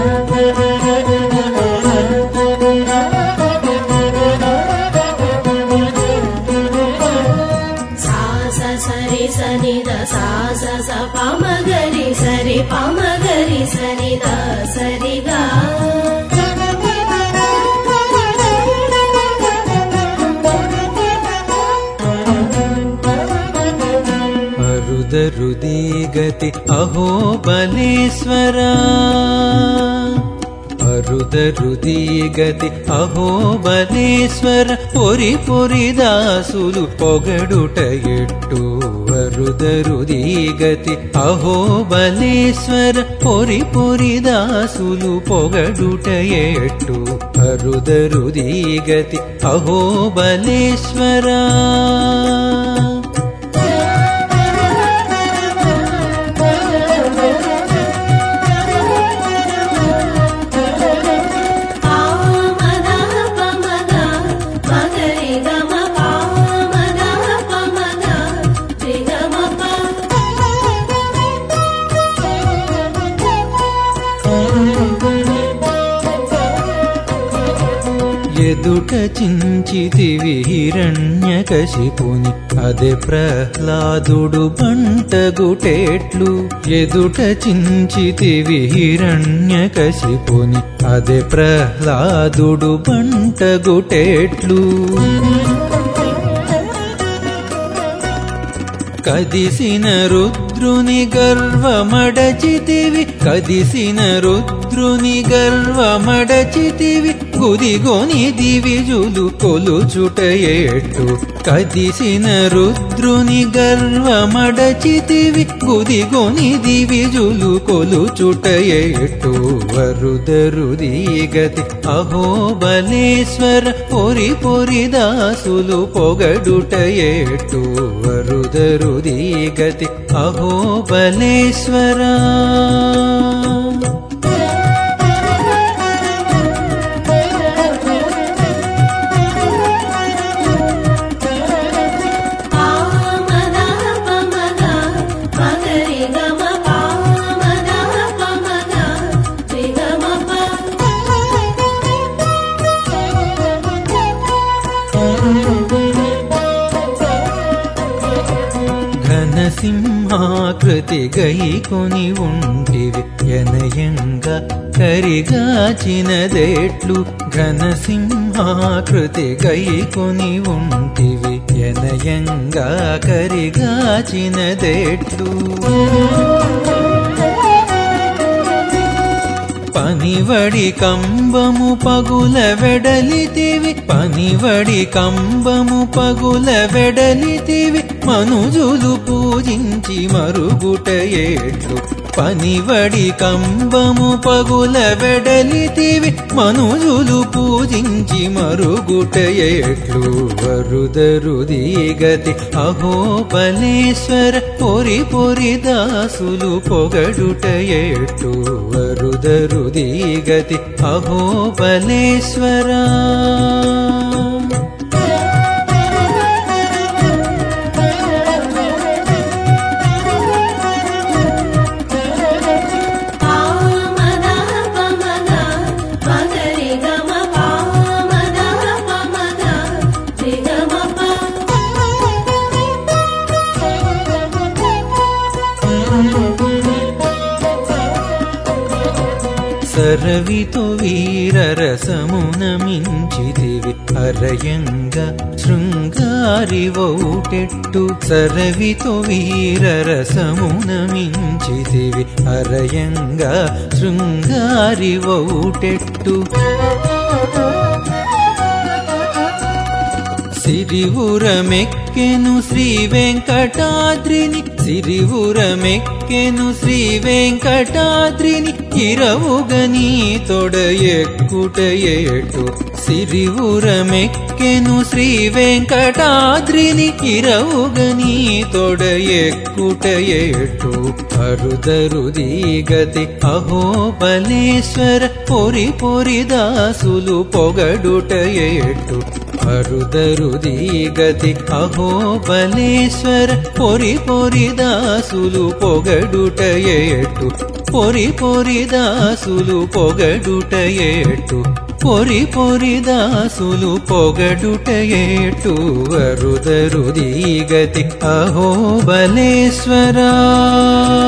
సరి సని ద సా స స పమగరి సరి పమగరి సని ద సరిగా అరుదరుది గతి అహో బలేశ్వరా అరుదరుది గతి అహో బలేశ్వర పొరి పొరి దాసులు పొగడుట ఎట్టు అరుదరుది గతి అహో బలేశ్వర పొరి పొరి దాసులు పొగడుట ఎట్టు అరుదరుది గతి అహో బలేశ్వరా ఎదుట చించితివి హిరణ్యకశిపుని అదే ప్రహ్లాదుడు బంటగుటేట్లు ఎదుట చించితివి హిరణ్యకశిపుని అదే ప్రహ్లాదుడు బంటగుటేట్లు కదిసిన రుద్రుని గర్వమడచితివి కదిసిన రుద్రుని గర్వమడచితివి గుదిగొని దివిజులు కొలుచుట ఎట్టు కదిసిన రుద్రుని గర్వమడచితివి గుదిగొని దివిజులు కొలుచుట ఎట్టు వరుదరుది గతి అహో బలేశ్వర పొరి పొరి దాసులు పొగడుట ఎట్టు వరుదరుది గతి అహో బలేశ్వరా సింహాకృతి గైకొని ఉంటివి ఎనయంగా కరిగాచినదేట్లు ఘనసింహాకృతి గైకొని ఉంటివి ఎనయంగా కరిగాచినదేట్లు పనివడి కంబము పగుల వెడలితివి పనివడి కంబము పగుల వెడలితివి మనుజులు పూజించి మరుగుట ఎట్లు పనివడి కంబము పగుల వెడలితివి మనుజులు పూజించి మరుగుట ఎట్లు వరుదరుది గతి అహో బలేశ్వర పొరి పొరి దాసులు పొగడుట ఎట్టు వరుదరుది గతి అహో బలేశ్వరా సరవితో వీరరసమున మించితివి అరయంగా శృంగారివౌటెట్టు సరవితో వీరరసమున మించితివి అరయంగా శృంగారివౌటెట్టు సిరివురమెక్కెను శ్రీ వెంకటాద్రిని సిరివురమెక్కెను శ్రీ వెంకటాద్రిని ఇరవుగని తొడ ఎక్కుట ఎటు సిరివురమెక్కెను శ్రీ వెంకటాద్రిని ఇరవుగని తొడ ఎక్కుట ఎటు అరుదరుది గతి అహో బలేశ్వర పొరి పొరి దాసులు పొగడుట ఎటు అరుదరుది గతి అహో బలేశ్వర పొరి పొరి దాసులు పొగడుట ఎట్టు పొరి పొరి దాసులు పొగడుటయేటు పొరి పొరి దాసులు పొగడుటయేటు అరుదరుదీ గతి అహోబలేశ్వరా